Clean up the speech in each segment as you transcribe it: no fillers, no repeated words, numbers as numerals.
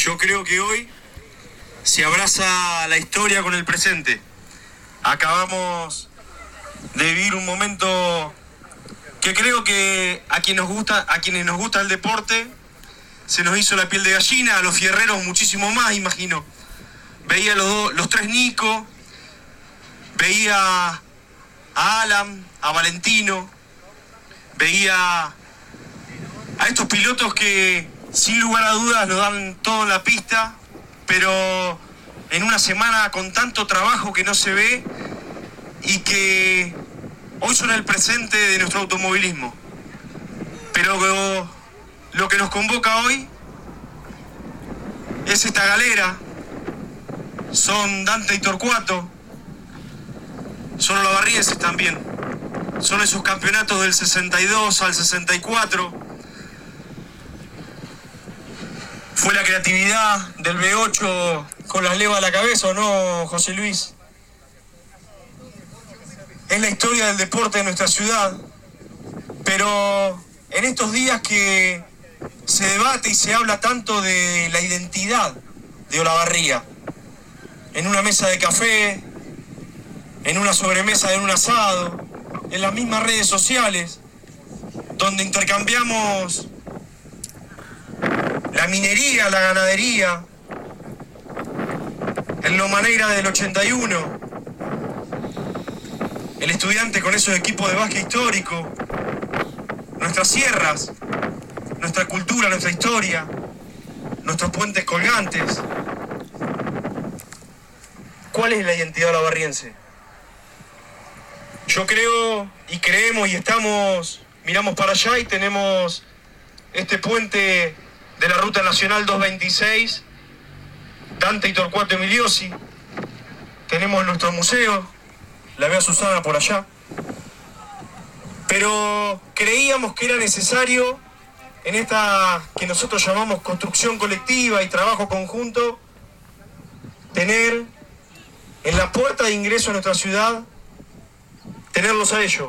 Yo creo que hoy se abraza la historia con el presente. Acabamos de vivir un momento que creo que a quienes nos gusta el deporte se nos hizo la piel de gallina, a los fierreros muchísimo más, imagino. Veía los tres Nico, veía a Alan, a Valentino, veía a estos pilotos que sin lugar a dudas nos dan todo en la pista, pero en una semana con tanto trabajo que no se ve y que hoy son el presente de nuestro automovilismo. Pero lo que nos convoca hoy es esta galera. Son Dante y Torcuato, son olavarrienses también. Son esos campeonatos del 62 al 64. Fue la creatividad del B8 con las levas a la cabeza, ¿o no, José Luis? Es la historia del deporte de nuestra ciudad, pero en estos días que se debate y se habla tanto de la identidad de Olavarría, en una mesa de café, en una sobremesa de un asado, en las mismas redes sociales, donde intercambiamos la minería, la ganadería, el Lomaneira del 81, el Estudiante con esos equipos de básquet histórico, nuestras sierras, nuestra cultura, nuestra historia, nuestros puentes colgantes. ¿Cuál es la identidad olavarriense? Yo creo y creemos y miramos para allá y tenemos este puente de la Ruta Nacional 226, Dante y Torcuato Emiliosi. Tenemos nuestro museo, la veo a Susana por allá. Pero creíamos que era necesario, en esta que nosotros llamamos construcción colectiva y trabajo conjunto, tener en la puerta de ingreso a nuestra ciudad, tenerlos a ellos,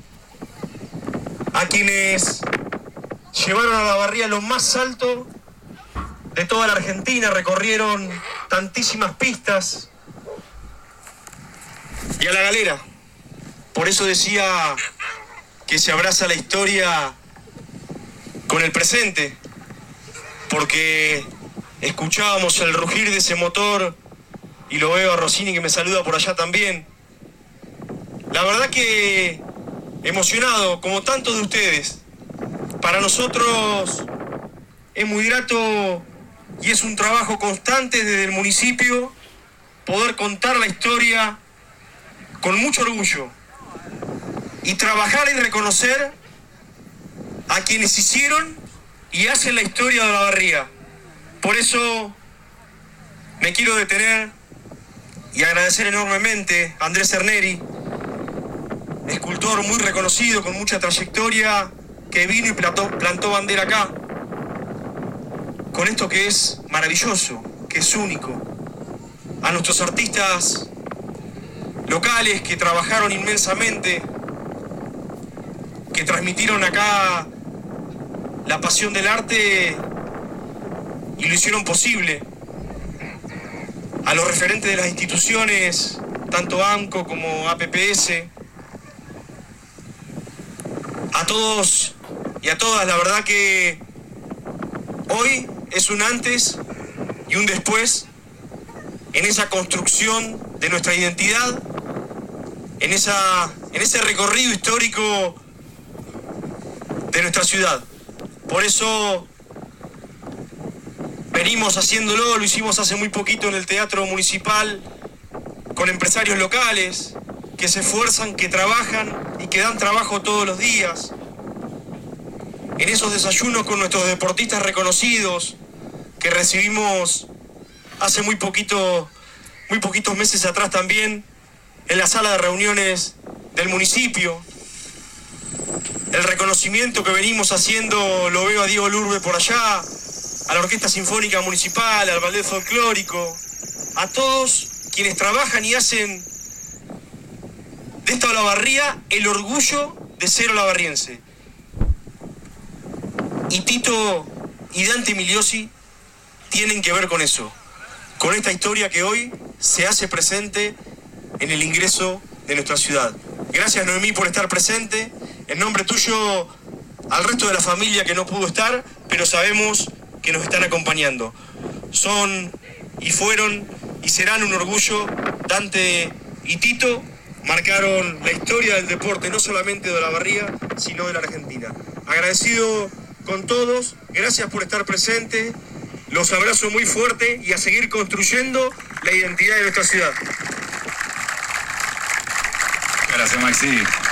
a quienes llevaron a Olavarría lo más alto de toda la Argentina, recorrieron tantísimas pistas, y a la galera. Por eso decía que se abraza la historia con el presente, porque escuchábamos el rugir de ese motor, y lo veo a Rossini que me saluda por allá también. La verdad que emocionado, como tantos de ustedes. Para nosotros es muy grato y es un trabajo constante desde el municipio poder contar la historia con mucho orgullo y trabajar y reconocer a quienes hicieron y hacen la historia de Olavarría. Por eso me quiero detener y agradecer enormemente a Andrés Cerneri, escultor muy reconocido, con mucha trayectoria, que vino y plantó bandera acá, con esto que es maravilloso, que es único. A nuestros artistas locales que trabajaron inmensamente, que transmitieron acá la pasión del arte y lo hicieron posible. A los referentes de las instituciones, tanto AMCO como APPS, a todos y a todas, la verdad que hoy es un antes y un después en esa construcción de nuestra identidad, en ese recorrido histórico de nuestra ciudad. Por eso venimos haciéndolo, lo hicimos hace muy poquito en el Teatro Municipal, con empresarios locales que se esfuerzan, que trabajan y que dan trabajo todos los días. En esos desayunos con nuestros deportistas reconocidos que recibimos hace muy poquitos meses atrás también en la sala de reuniones del municipio. El reconocimiento que venimos haciendo, lo veo a Diego Lurbe por allá, a la Orquesta Sinfónica Municipal, al Ballet Folclórico, a todos quienes trabajan y hacen de esta Olavarría el orgullo de ser olavarriense. Y Tito y Dante Emiliosi tienen que ver con eso, con esta historia que hoy se hace presente en el ingreso de nuestra ciudad. Gracias, Noemí, por estar presente. En nombre tuyo, al resto de la familia que no pudo estar, pero sabemos que nos están acompañando. Son y fueron y serán un orgullo. Dante y Tito marcaron la historia del deporte, no solamente de Olavarría, sino de la Argentina. Agradecido con todos, gracias por estar presente, los abrazo muy fuerte y a seguir construyendo la identidad de nuestra ciudad. Gracias, Maxi.